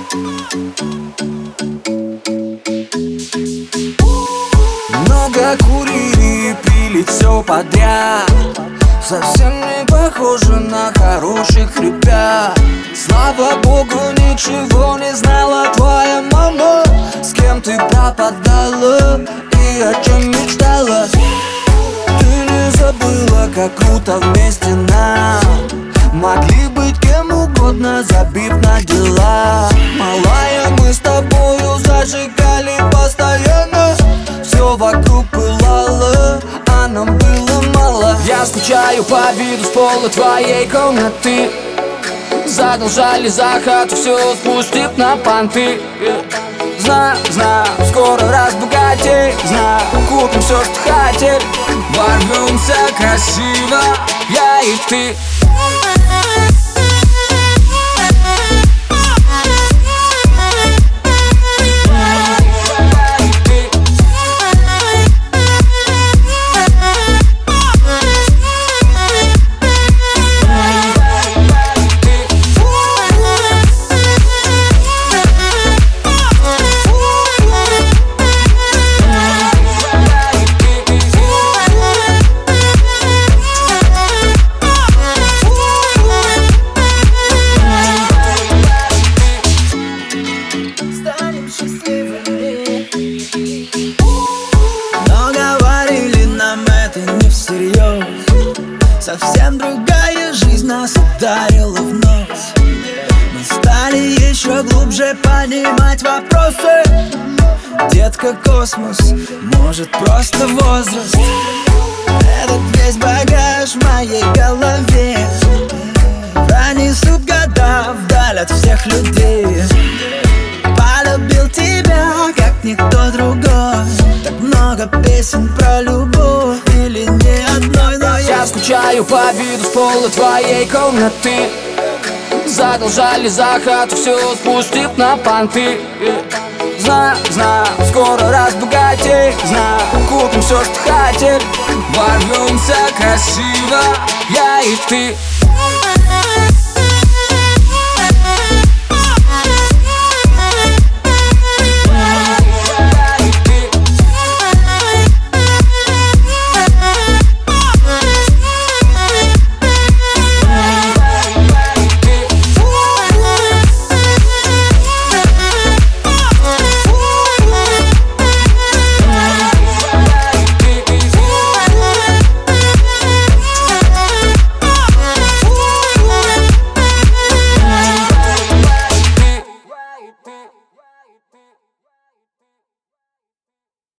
Много курили и пили все подряд, совсем не похоже на хороших ребят. Слава богу, ничего не знала твоя мама, с кем ты пропадала и о чем мечтала. Ты не забыла, как круто вместе нам могли быть кем угодно, забив на дела. Малая, мы с тобою зажигали постоянно, все вокруг пылало, а нам было мало. Я скучаю по виду с пола твоей комнаты. Задолжали за хату, все спустив на понты. Знаю, скоро разбогатей, знаю, купим все, что хотели. Ворвемся красиво, я и ты. Но говорили нам это не всерьез. Совсем другая жизнь нас ударила в нос. Мы стали еще глубже понимать вопросы. Детка, космос, может просто возраст. Этот весь багаж в моей голове пронесут года вдаль от всех людей. Полюбил тебя, как никто другой. Так много песен про любовь, или ни одной, но я скучаю по виду с пола твоей комнаты. Задолжали за хату, все спустив на понты. Знаю, скоро разбогатей, знаю, купим все, что хотели. Ворвемся красиво, я и ты.